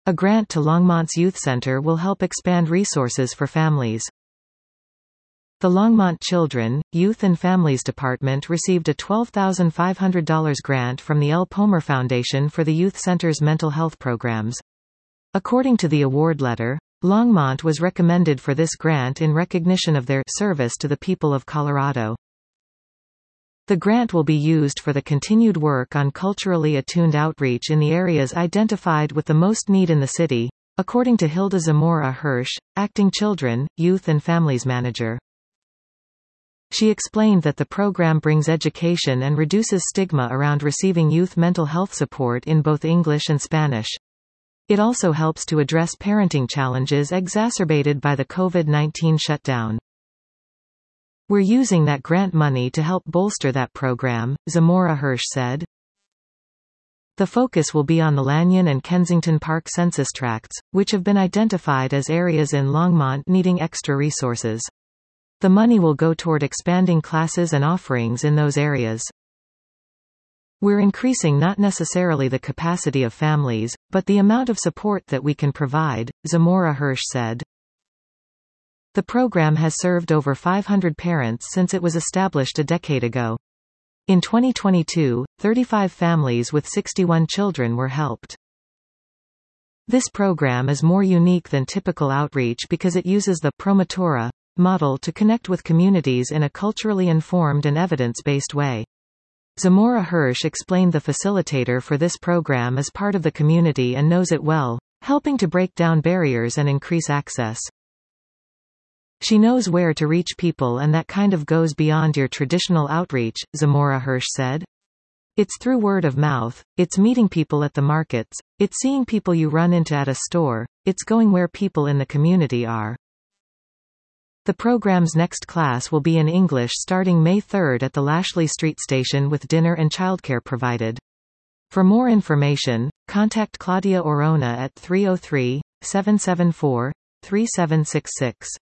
A grant to Longmont's Youth Center will help expand resources for families. The Longmont Children, Youth and Families Department received a $12,500 grant from the L. Pomer Foundation for the Youth Center's mental health programs. According to the award letter, Longmont was recommended for this grant in recognition of their service to the people of Colorado. The grant will be used for the continued work on culturally attuned outreach in the areas identified with the most need in the city, according to Hilda Zamora Hirsch, Acting Children, Youth and Families Manager. She explained that the program brings education and reduces stigma around receiving youth mental health support in both English and Spanish. It also helps to address parenting challenges exacerbated by the COVID-19 shutdown. We're using that grant money to help bolster that program, Zamora Hirsch said. The focus will be on the Lanyon and Kensington Park census tracts, which have been identified as areas in Longmont needing extra resources. The money will go toward expanding classes and offerings in those areas. We're increasing not necessarily the capacity of families, but the amount of support that we can provide, Zamora Hirsch said. The program has served over 500 parents since it was established a decade ago. In 2022, 35 families with 61 children were helped. This program is more unique than typical outreach because it uses the Promotora model to connect with communities in a culturally informed and evidence-based way. Zamora Hirsch explained the facilitator for this program is part of the community and knows it well, helping to break down barriers and increase access. She knows where to reach people, and that kind of goes beyond your traditional outreach, Zamora Hirsch said. It's through word of mouth, it's meeting people at the markets, it's seeing people you run into at a store, it's going where people in the community are. The program's next class will be in English starting May 3 at the Lashley Street Station with dinner and childcare provided. For more information, contact Claudia Orona at 303-774-3766.